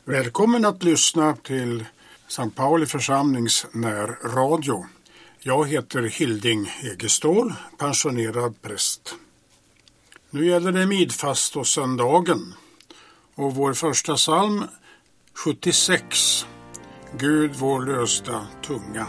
Välkommen att lyssna till Sankt Pauli församlings närradio. Jag heter Hilding Egestål, pensionerad präst. Nu gäller det midfast och söndagen och vår första psalm 76, Gud vår lösta tunga.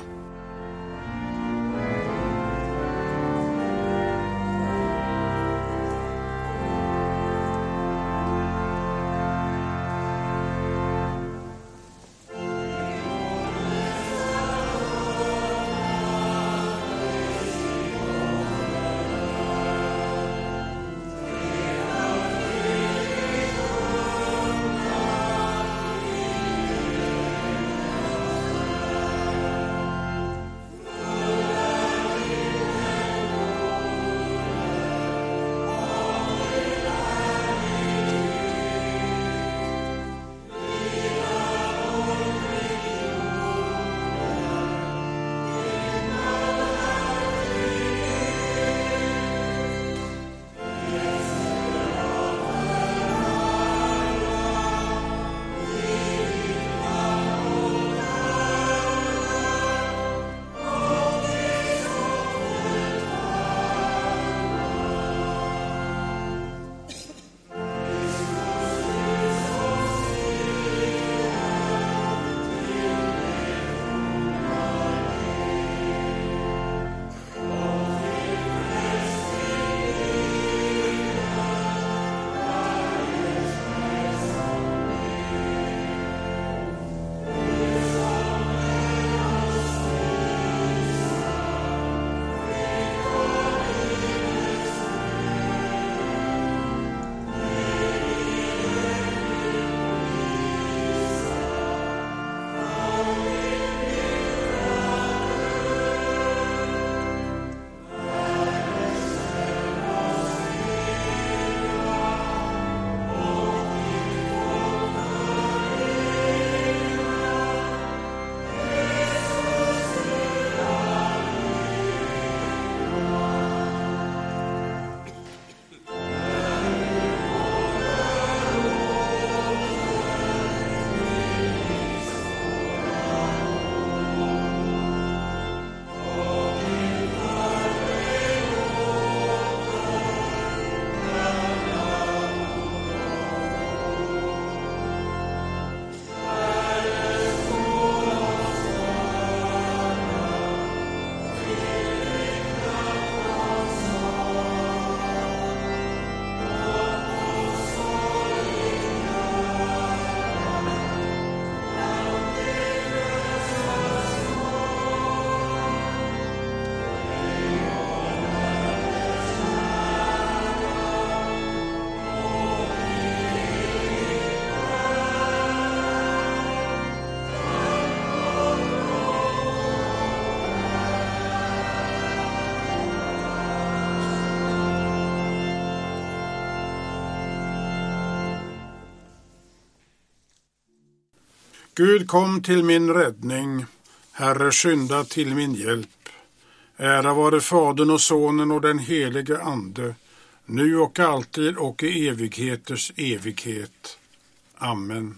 Gud kom till min räddning, Herre skynda till min hjälp. Ära vare Fadern och Sonen och den helige Ande, nu och alltid och i evigheters evighet. Amen.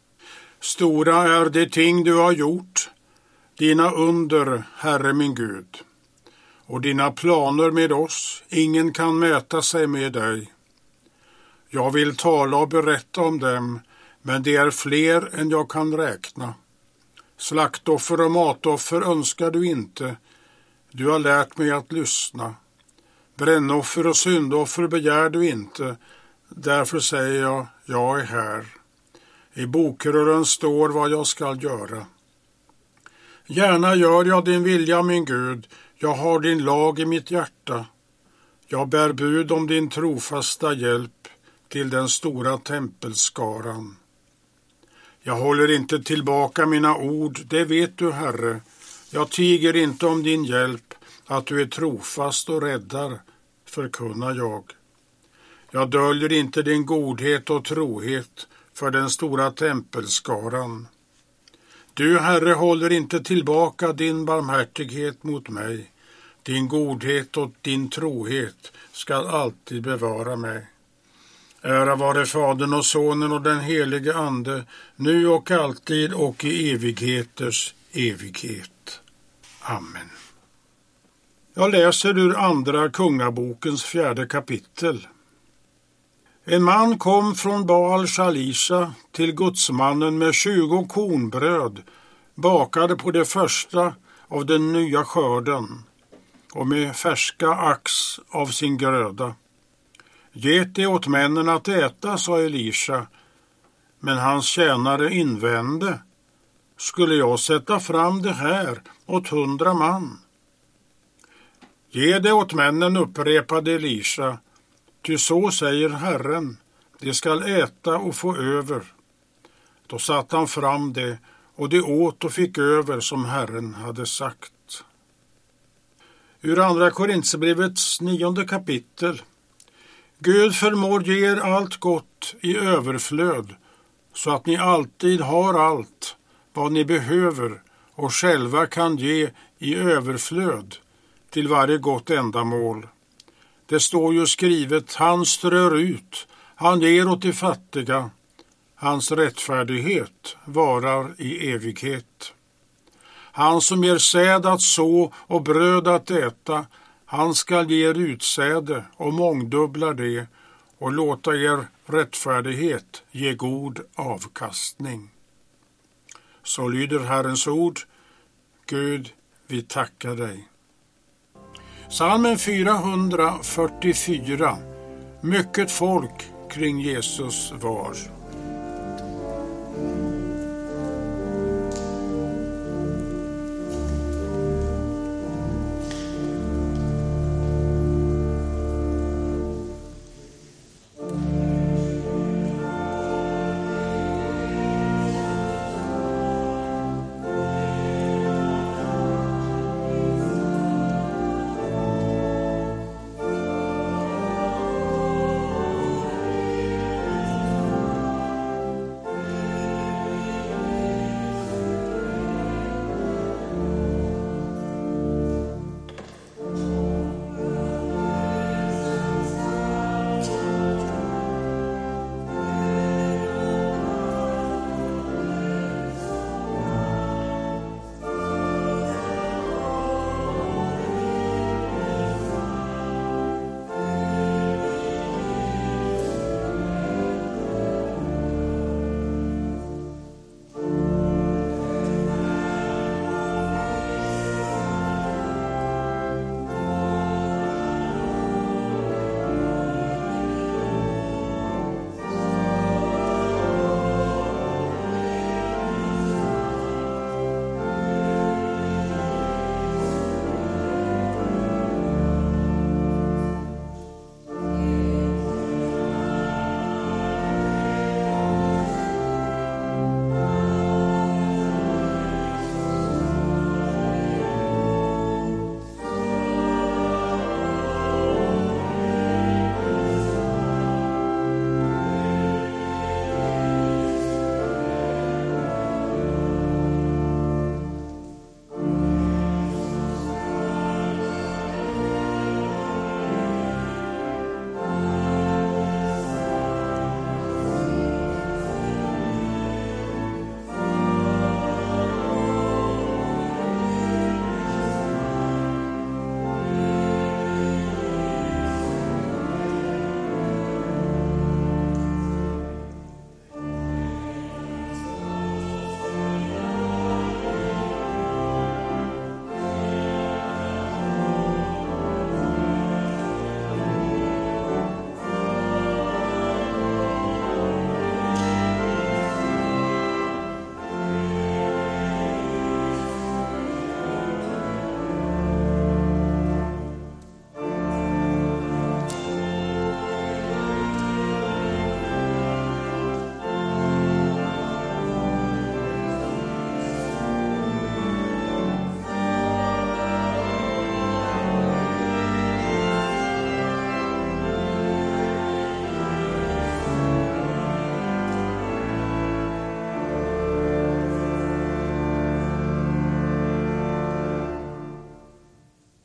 Stora är de ting du har gjort, dina under, Herre min Gud. Och dina planer med oss, ingen kan mäta sig med dig. Jag vill tala och berätta om dem, men det är fler än jag kan räkna. Slaktoffer och matoffer önskar du inte. Du har lärt mig att lyssna. Brännoffer och syndoffer begär du inte. Därför säger jag är här. I bokrören står vad jag skall göra. Gärna gör jag din vilja, min Gud. Jag har din lag i mitt hjärta. Jag bär bud om din trofasta hjälp till den stora tempelskaran. Jag håller inte tillbaka mina ord, det vet du, Herre. Jag tiger inte om din hjälp, att du är trofast och räddar, förkunnar jag. Jag döljer inte din godhet och trohet för den stora tempelskaran. Du, Herre, håller inte tillbaka din barmhärtighet mot mig. Din godhet och din trohet ska alltid bevara mig. Ära vare Fadern och Sonen och den helige Ande, nu och alltid och i evigheters evighet. Amen. Jag läser ur Andra Kungabokens 4:e kapitel. En man kom från Baal Shalisha till gudsmannen med 20 kornbröd, bakade på det första av den nya skörden och med färska ax av sin gröda. Get det åt männen att äta, sa Elisha, men hans tjänare invände: skulle jag sätta fram det här åt 100 man? Ge det åt männen, upprepade Elisha, ty så säger Herren, de skall äta och få över. Då satte han fram det, och de åt och fick över som Herren hade sagt. Ur Andra Korinthierbrevets 9:e kapitel. Gud förmår ge er allt gott i överflöd, så att ni alltid har allt vad ni behöver och själva kan ge i överflöd till varje gott ändamål. Det står ju skrivet: han strör ut, han ger åt de fattiga, hans rättfärdighet varar i evighet. Han som ger säd att så och bröd att äta, han skall ge er utsäde och mångdubblar det och låta er rättfärdighet ge god avkastning. Så lyder Herrens ord. Gud, vi tackar dig. Psalmen 444. Mycket folk kring Jesus var.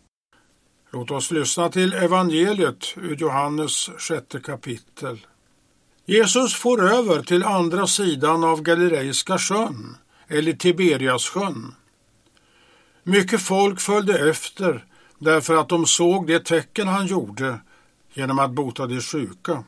Låt oss lyssna till evangeliet ur Johannes 6:e kapitel. Jesus for över till andra sidan av Galileiska sjön, eller Tiberiassjön. Mycket folk följde efter därför att de såg det tecken han gjorde genom att bota de sjuka.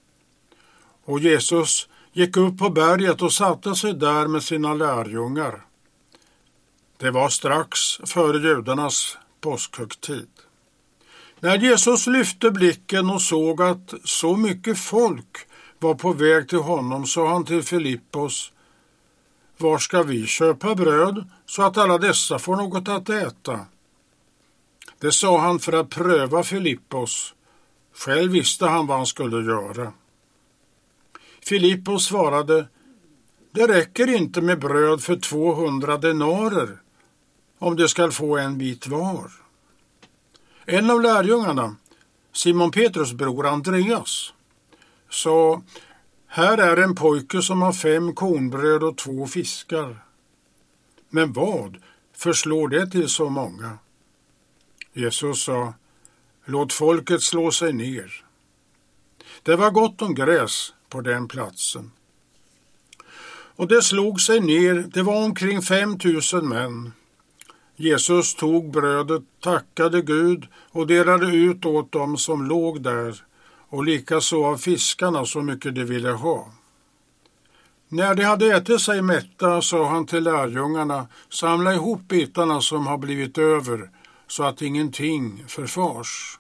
Och Jesus gick upp på berget och satte sig där med sina lärjungar. Det var strax före judarnas påskhögtid. När Jesus lyfte blicken och såg att så mycket folk var på väg till honom, sa han till Filippos: var ska vi köpa bröd så att alla dessa får något att äta? Det sa han för att pröva Filippos. Själv visste han vad han skulle göra. Filippos svarade: det räcker inte med bröd för 200 denarer om det ska få en bit var. En av lärjungarna, Simon Petrus bror Andreas, sa: här är en pojke som har 5 kornbröd och 2 fiskar. Men vad förslår det till så många? Jesus sa: låt folket slå sig ner. Det var gott om gräs på den platsen. Och det slog sig ner, det var omkring 5 000 män. Jesus tog brödet, tackade Gud och delade ut åt dem som låg där, och likaså av fiskarna så mycket de ville ha. När de hade ätit sig mätta sa han till lärjungarna: samla ihop bitarna som har blivit över, så att ingenting förfars.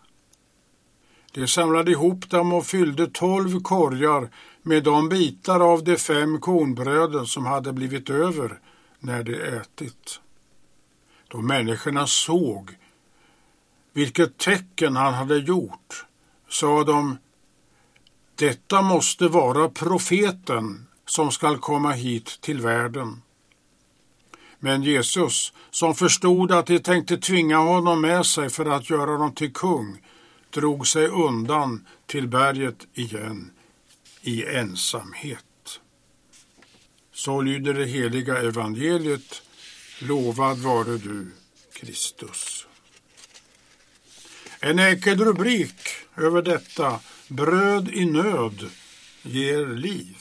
De samlade ihop dem och fyllde 12 korgar med de bitar av de 5 kornbröden som hade blivit över när de ätit. Då människorna såg vilket tecken han hade gjort, sa de: detta måste vara profeten som skall komma hit till världen. Men Jesus, som förstod att de tänkte tvinga honom med sig för att göra honom till kung, drog sig undan till berget igen i ensamhet. Så lyder det heliga evangeliet. Lovad vare du, Kristus. En enkel rubrik över detta: bröd i nöd ger liv.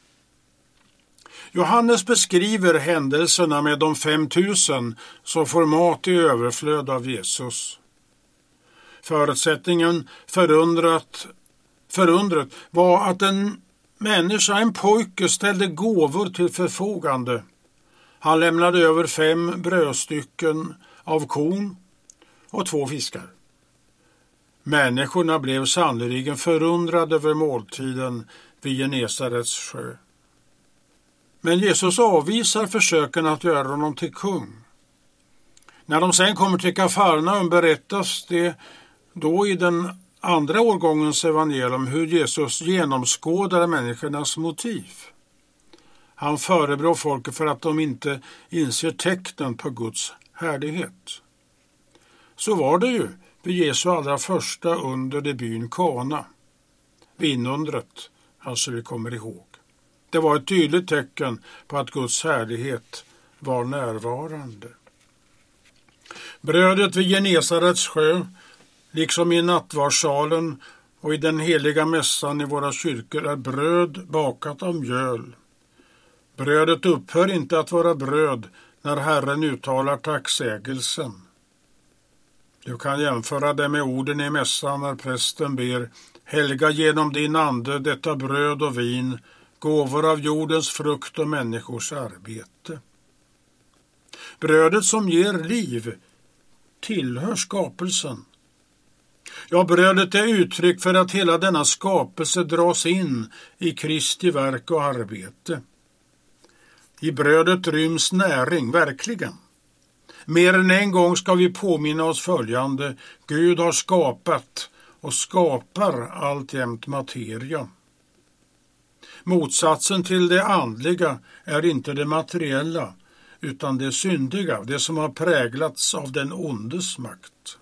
Johannes beskriver händelserna med de 5 000 som får mat i överflöd av Jesus. Förutsättningen för undret var att en människa, en pojke, ställde gåvor till förfogande. Han lämnade över 5 brödstycken av korn och 2 fiskar. Människorna blev sannoliken förundrade över måltiden vid Genesarets sjö. Men Jesus avvisar försöken att göra honom till kung. När de sen kommer till Kafarnaum berättas det då i den andra årgångens evangelium hur Jesus genomskådar människornas motiv. Han förebrår folket för att de inte inser tecknen på Guds härlighet. Så var det ju vid Jesu allra första under i byn Kana. Vinundret, alltså vi kommer ihåg. Det var ett tydligt tecken på att Guds härlighet var närvarande. Brödet vid Genesarets sjö, liksom i nattvardssalen och i den heliga mässan i våra kyrkor, är bröd bakat av mjöl. Brödet upphör inte att vara bröd när Herren uttalar tacksägelsen. Du kan jämföra det med orden i mässan när prästen ber: helga genom din ande detta bröd och vin, gåvor av jordens frukt och människors arbete. Brödet som ger liv tillhör skapelsen. Ja, brödet är uttryck för att hela denna skapelse dras in i Kristi verk och arbete. I brödet ryms näring, verkligen. Mer än en gång ska vi påminna oss följande: Gud har skapat och skapar alltjämt materia. Motsatsen till det andliga är inte det materiella, utan det syndiga, det som har präglats av den ondes makt.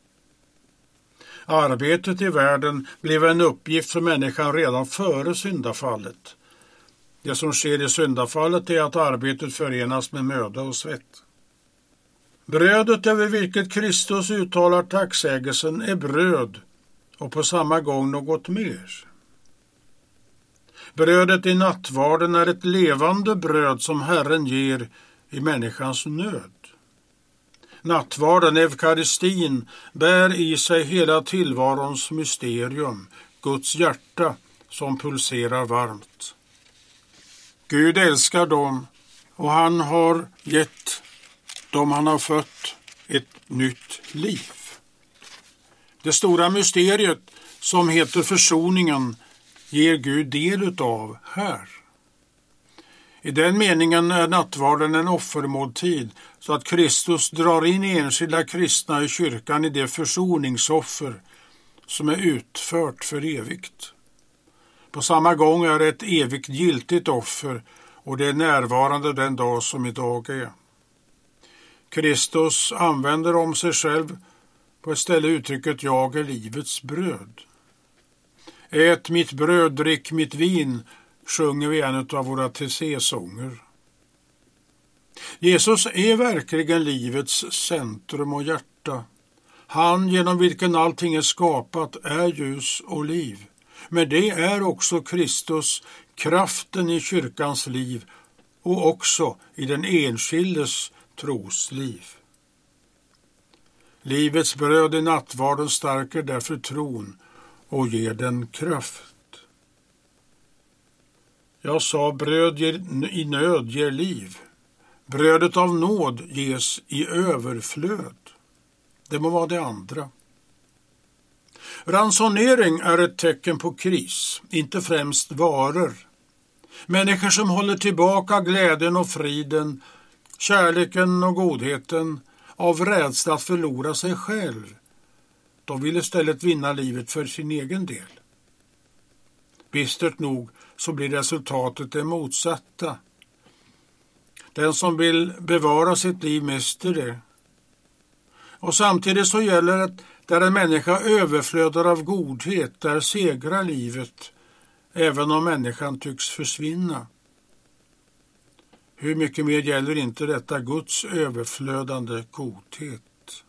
Arbetet i världen blev en uppgift för människan redan före syndafallet. Det som sker i syndafallet är att arbetet förenas med möda och svett. Brödet över vilket Kristus uttalar tacksägelsen är bröd och på samma gång något mer. Brödet i nattvarden är ett levande bröd som Herren ger i människans nöd. Nattvarden, eukaristin, bär i sig hela tillvarons mysterium, Guds hjärta som pulserar varmt. Gud älskar dem och han har gett dem han har fött ett nytt liv. Det stora mysteriet som heter försoningen ger Gud del utav här. I den meningen är nattvarden en offermåltid så att Kristus drar in enskilda kristna i kyrkan i det försoningsoffer som är utfört för evigt. På samma gång är det ett evigt giltigt offer och det är närvarande den dag som idag är. Kristus använder om sig själv på ett ställe uttrycket jag är livets bröd. Ät mitt bröd, drick mitt vin, sjunger vi en av våra TC-sånger. Jesus är verkligen livets centrum och hjärta. Han genom vilken allting är skapat är ljus och liv. Men det är också Kristus, kraften i kyrkans liv och också i den enskildes trosliv. Livets bröd i nattvarden stärker därför tron och ger den kraft. Jag sa bröd i nöd ger liv. Brödet av nåd ges i överflöd. Det må vara det andra. Ransonering är ett tecken på kris, inte främst varor. Människor som håller tillbaka glädjen och friden, kärleken och godheten av rädsla att förlora sig själv. De vill istället vinna livet för sin egen del. Bistert nog så blir resultatet det motsatta. Den som vill bevara sitt liv mister det. Och samtidigt så gäller det där en människa överflödar av godhet, där segrar livet, även om människan tycks försvinna. Hur mycket mer gäller inte detta Guds överflödande godhet?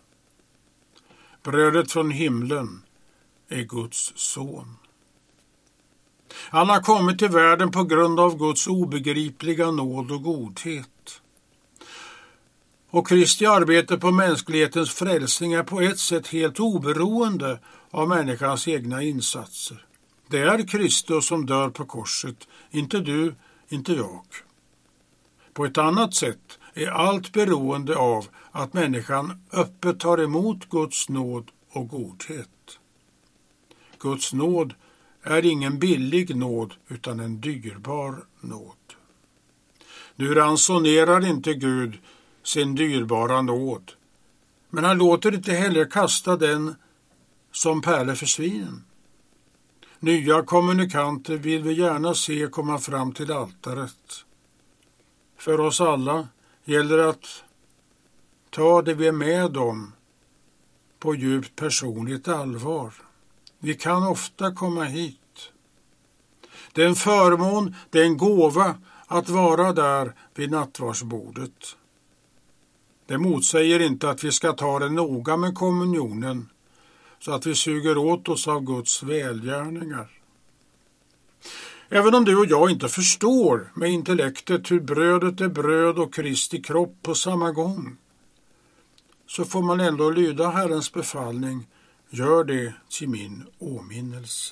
Brödet från himlen är Guds son. Han har kommit till världen på grund av Guds obegripliga nåd och godhet. Och Kristi arbete på mänsklighetens frälsning är på ett sätt helt oberoende av människans egna insatser. Det är Kristus som dör på korset, inte du, inte jag. På ett annat sätt är allt beroende av att människan öppet tar emot Guds nåd och godhet. Guds nåd är ingen billig nåd utan en dyrbar nåd. Nu ransonerar inte Gud sin dyrbara nåd, men han låter inte heller kasta den som pärlor för svinen. Nya kommunikanter vill vi gärna se komma fram till altaret. För oss alla gäller att ta det vi är med om på djupt personligt allvar. Vi kan ofta komma hit. Det är en förmån, det är en gåva att vara där vid nattvardsbordet. Det motsäger inte att vi ska ta det noga med kommunionen så att vi suger åt oss av Guds välgärningar. Även om du och jag inte förstår med intellektet hur brödet är bröd och Kristi kropp på samma gång, så får man ändå lyda Herrens befallning, gör det till min åminnelse.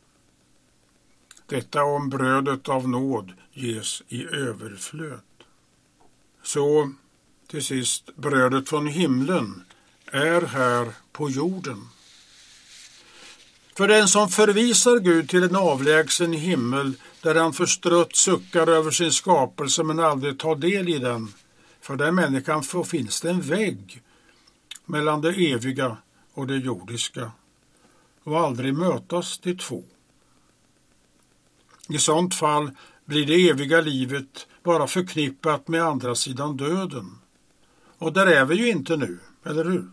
Detta om brödet av nåd ges i överflöd. Så till sist, brödet från himlen är här på jorden. För den som förvisar Gud till en avlägsen himmel där han förstrött suckar över sin skapelse men aldrig tar del i den, för den människan finns det en vägg mellan det eviga och det jordiska och aldrig mötas de två. I sånt fall blir det eviga livet bara förknippat med andra sidan döden. Och där är vi ju inte nu, eller hur?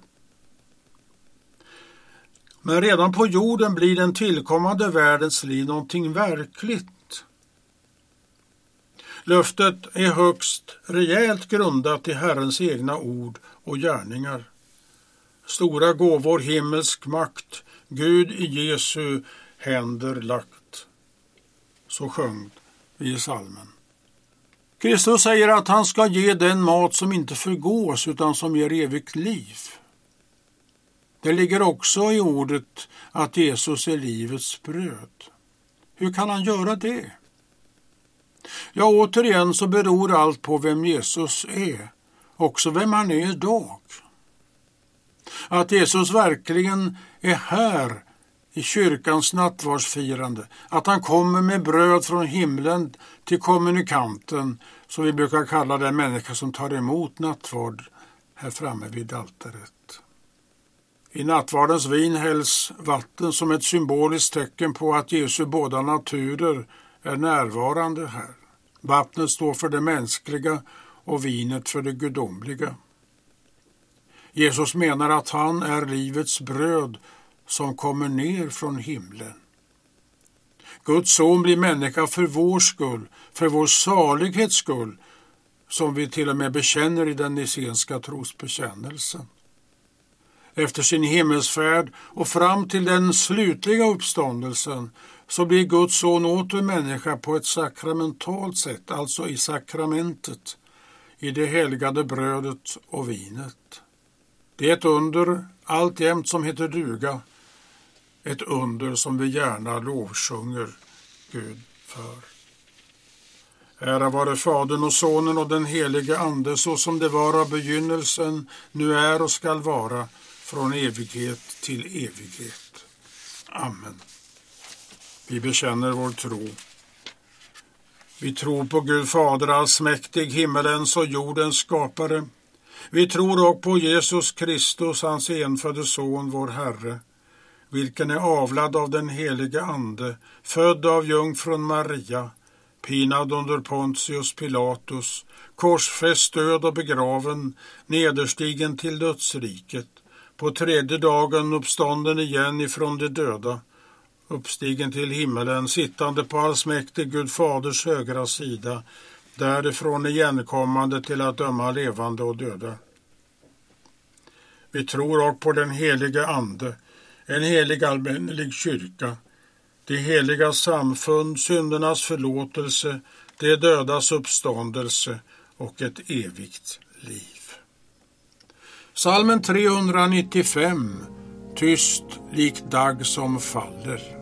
Men redan på jorden blir den tillkommande världens liv någonting verkligt. Löftet är högst rejält grundat i Herrens egna ord och gärningar. Stora gåvor, himmelsk makt, Gud i Jesu händer lagt. Så sjöng vi i salmen. Kristus säger att han ska ge den mat som inte förgås utan som ger evigt liv. Det ligger också i ordet att Jesus är livets bröd. Hur kan han göra det? Ja, återigen så beror allt på vem Jesus är, också vem han är idag. Att Jesus verkligen är här i kyrkans nattvardsfirande, att han kommer med bröd från himlen till kommunikanten, som vi brukar kalla den människa som tar emot nattvard här framme vid altaret. I nattvardens vin hälls vatten som ett symboliskt tecken på att Jesu båda naturer är närvarande här. Vattnet står för det mänskliga och vinet för det gudomliga. Jesus menar att han är livets bröd som kommer ner från himlen. Guds son blir människa för vår skull, för vår salighets skull, som vi till och med bekänner i den nicenska trosbekännelsen. Efter sin himmelsfärd och fram till den slutliga uppståndelsen så blir Guds son åter människa på ett sakramentalt sätt, alltså i sakramentet, i det helgade brödet och vinet. Det är ett under alltjämt som heter duga, ett under som vi gärna lovsjunger Gud för. Ära vare Fadern och Sonen och den helige Ande, så som det var av begynnelsen, nu är och skall vara, från evighet till evighet. Amen. Vi bekänner vår tro. Vi tror på Gud Fader allsmäktig, himmelens och jordens skapare. Vi tror också på Jesus Kristus, hans enfödde son, vår Herre, vilken är avlad av den helige Ande, född av jungfrun Maria, pinad under Pontius Pilatus, korsfäst, död och begraven, nederstigen till dödsriket, på tredje dagen uppstånden igen ifrån de döda, uppstigen till himmelen, sittande på allsmäktig Gud Faders högra sida, därifrån igenkommande till att döma levande och döda. Vi tror också på den helige Ande, en helig allmännelig kyrka, det heliga samfund, syndernas förlåtelse, det dödas uppståndelse och ett evigt liv. Psalmen 395, tyst lik dag som faller.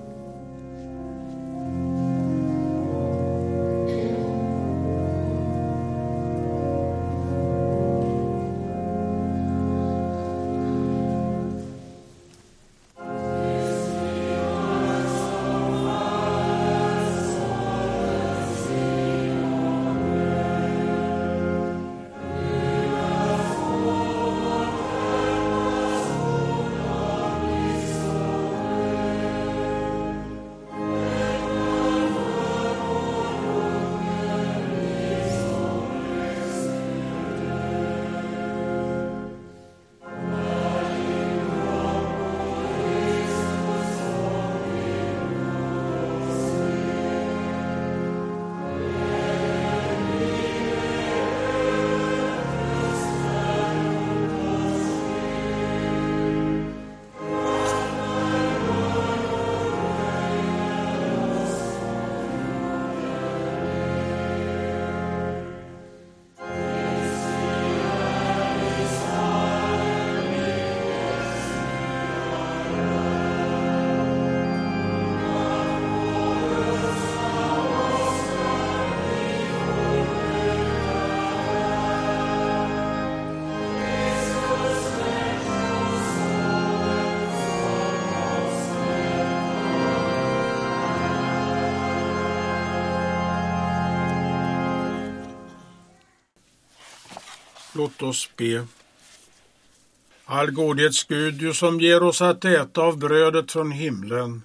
Låt oss be. All godhets Gud, du som ger oss att äta av brödet från himlen.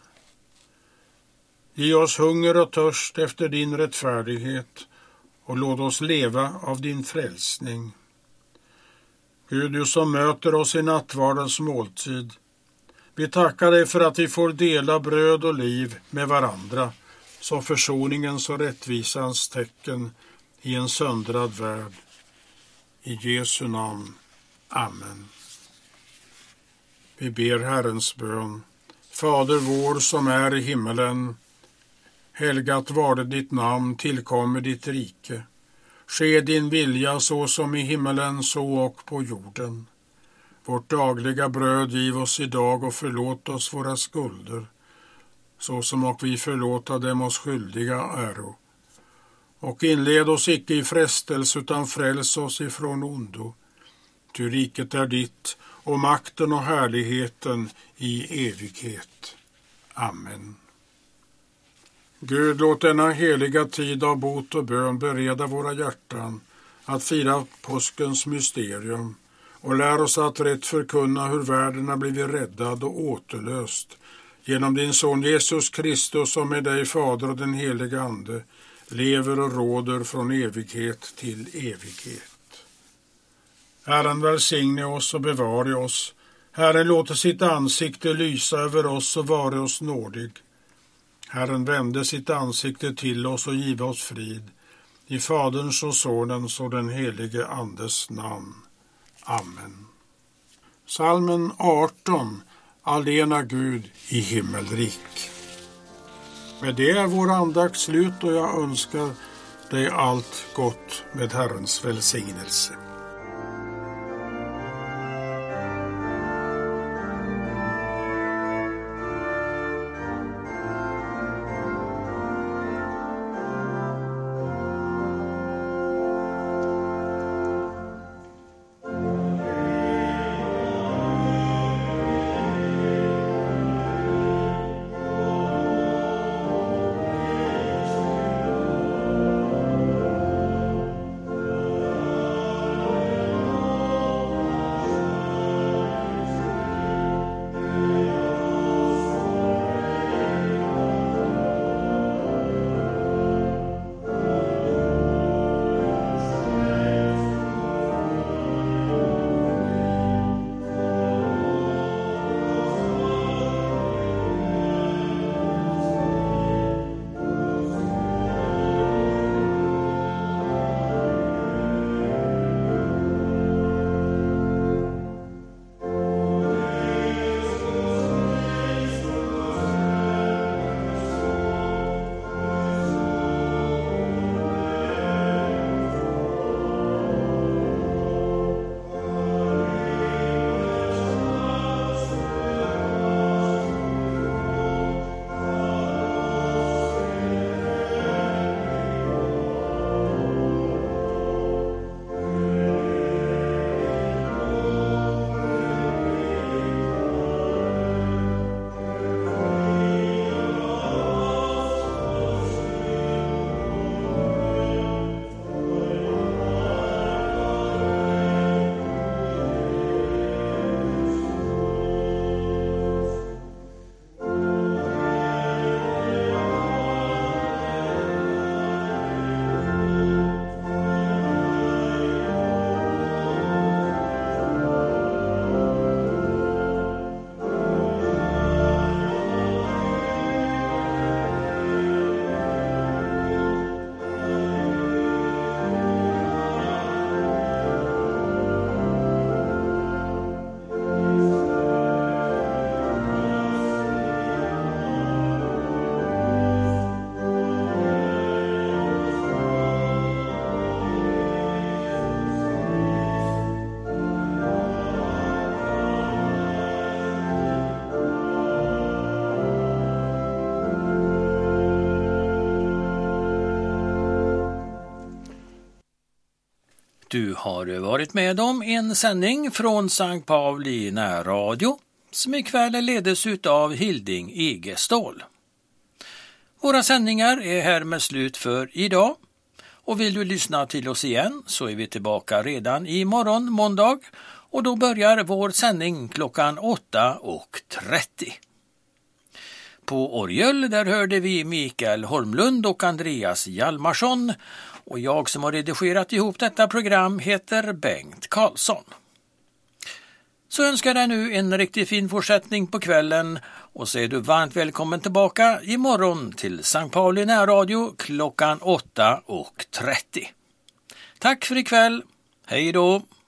Ge oss hunger och törst efter din rättfärdighet och låt oss leva av din frälsning. Gud, du som möter oss i nattvardens måltid. Vi tackar dig för att vi får dela bröd och liv med varandra som försoningens och rättvisans tecken i en söndrad värld. I Jesu namn. Amen. Vi ber Herrens bön. Fader vår som är i himmelen. Helgat varde ditt namn, tillkommer ditt rike. Ske din vilja så som i himmelen så och på jorden. Vårt dagliga bröd giv oss idag och förlåt oss våra skulder, så som och vi förlåta dem oss skyldiga äro. Och inled oss icke i frestelse utan fräls oss ifrån ondo. Ty riket är ditt och makten och härligheten i evighet. Amen. Gud, låt denna heliga tid av bot och bön bereda våra hjärtan att fira påskens mysterium och lär oss att rätt förkunna hur världen har blivit räddad och återlöst genom din son Jesus Kristus, som med dig Fader och den heliga Ande lever och råder från evighet till evighet. Herren välsigne oss och bevare oss. Herren låter sitt ansikte lysa över oss och vare oss nådig. Herren vände sitt ansikte till oss och giva oss frid. I Faderns och Sonens och den helige Andes namn. Amen. Psalmen 18. Allena Gud i himmelrik. Med det är vår andakt slut och jag önskar dig allt gott med Herrens välsignelse. Du har varit med om en sändning från Sankt Pauli närradio som ikväll ledes av Hilding Egestål. Våra sändningar är här med slut för idag, och vill du lyssna till oss igen så är vi tillbaka redan imorgon måndag, och då börjar vår sändning klockan 8:30. På orgel där hörde vi Mikael Holmlund och Andreas Hjalmarsson, och jag som har redigerat ihop detta program heter Bengt Karlsson. Så önskar jag nu en riktigt fin fortsättning på kvällen, och så är du varmt välkommen tillbaka imorgon till Sankt Pauli närradio klockan 8:30. Tack för ikväll, hej då!